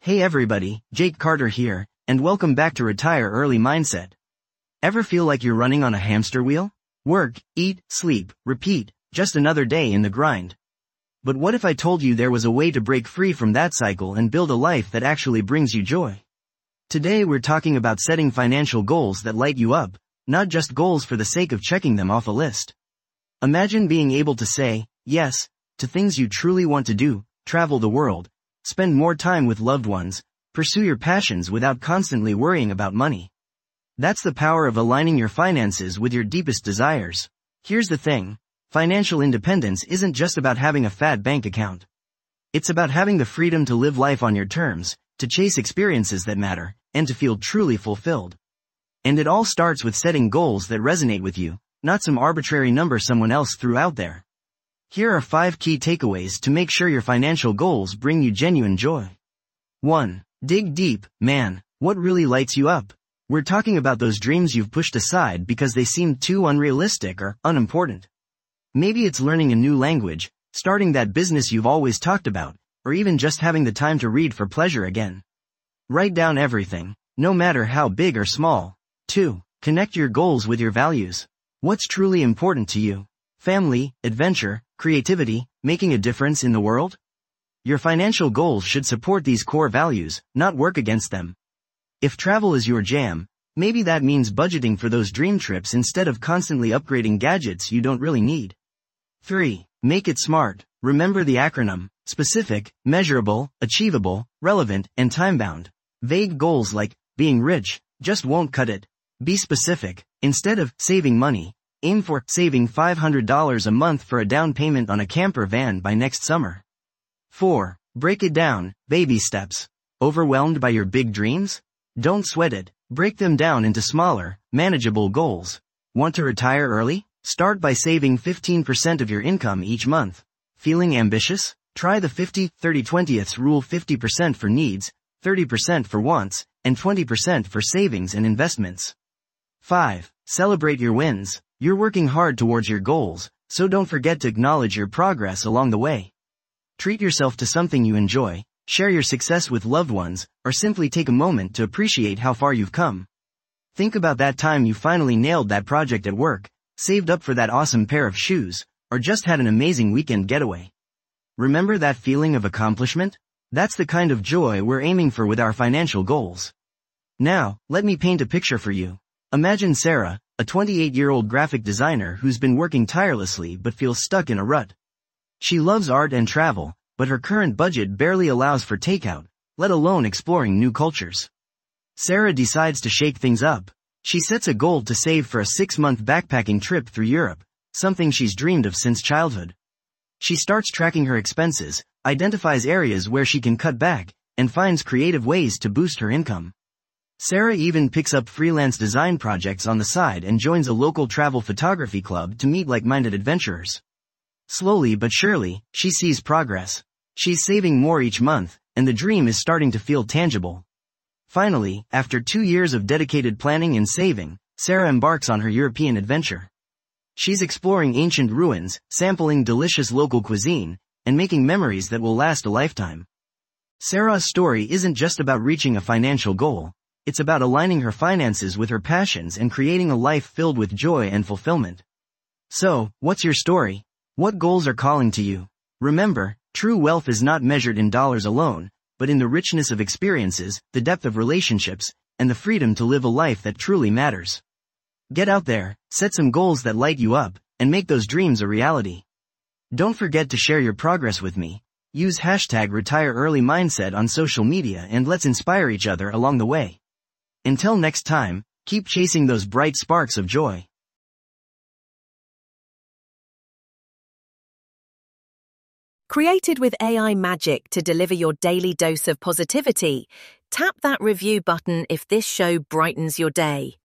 Hey everybody, Jake Carter here, and welcome back to Retire Early Mindset. Ever feel like you're running on a hamster wheel? Work, eat, sleep, repeat, just another day in the grind. But what if I told you there was a way to break free from that cycle and build a life that actually brings you joy? Today we're talking about setting financial goals that light you up, not just goals for the sake of checking them off a list. Imagine being able to say, yes, to things you truly want to do, travel the world, spend more time with loved ones, pursue your passions without constantly worrying about money. That's the power of aligning your finances with your deepest desires. Here's the thing, financial independence isn't just about having a fat bank account. It's about having the freedom to live life on your terms, to chase experiences that matter, and to feel truly fulfilled. And it all starts with setting goals that resonate with you, not some arbitrary number someone else threw out there. Here are 5 key takeaways to make sure your financial goals bring you genuine joy. 1. Dig deep, man. What really lights you up? We're talking about those dreams you've pushed aside because they seemed too unrealistic or unimportant. Maybe it's learning a new language, starting that business you've always talked about, or even just having the time to read for pleasure again. Write down everything, no matter how big or small. 2. Connect your goals with your values. What's truly important to you? Family, adventure, creativity, making a difference in the world? Your financial goals should support these core values, not work against them. If travel is your jam, maybe that means budgeting for those dream trips instead of constantly upgrading gadgets you don't really need. 3. Make it SMART. Remember the acronym: specific, measurable, achievable, relevant, and time-bound. Vague goals like being rich just won't cut it. Be specific. Instead of saving money, aim for saving $500 a month for a down payment on a camper van by next summer. 4. Break it down, baby steps. Overwhelmed by your big dreams? Don't sweat it. Break them down into smaller, manageable goals. Want to retire early? Start by saving 15% of your income each month. Feeling ambitious? Try the 50-30-20th rule: 50% for needs, 30% for wants, and 20% for savings and investments. 5. Celebrate your wins. You're working hard towards your goals, so don't forget to acknowledge your progress along the way. Treat yourself to something you enjoy, share your success with loved ones, or simply take a moment to appreciate how far you've come. Think about that time you finally nailed that project at work, saved up for that awesome pair of shoes, or just had an amazing weekend getaway. Remember that feeling of accomplishment? That's the kind of joy we're aiming for with our financial goals. Now, let me paint a picture for you. Imagine Sarah, a 28-year-old graphic designer who's been working tirelessly but feels stuck in a rut. She loves art and travel, but her current budget barely allows for takeout, let alone exploring new cultures. Sarah decides to shake things up. She sets a goal to save for a 6-month backpacking trip through Europe, something she's dreamed of since childhood. She starts tracking her expenses, identifies areas where she can cut back, and finds creative ways to boost her income. Sarah even picks up freelance design projects on the side and joins a local travel photography club to meet like-minded adventurers. Slowly but surely, she sees progress. She's saving more each month, and the dream is starting to feel tangible. Finally, after 2 years of dedicated planning and saving, Sarah embarks on her European adventure. She's exploring ancient ruins, sampling delicious local cuisine, and making memories that will last a lifetime. Sarah's story isn't just about reaching a financial goal. It's about aligning her finances with her passions and creating a life filled with joy and fulfillment. So, what's your story? What goals are calling to you? Remember, true wealth is not measured in dollars alone, but in the richness of experiences, the depth of relationships, and the freedom to live a life that truly matters. Get out there, set some goals that light you up, and make those dreams a reality. Don't forget to share your progress with me. Use #RetireEarlyMindset on social media and let's inspire each other along the way. Until next time, keep chasing those bright sparks of joy. Created with AI magic to deliver your daily dose of positivity, tap that review button if this show brightens your day.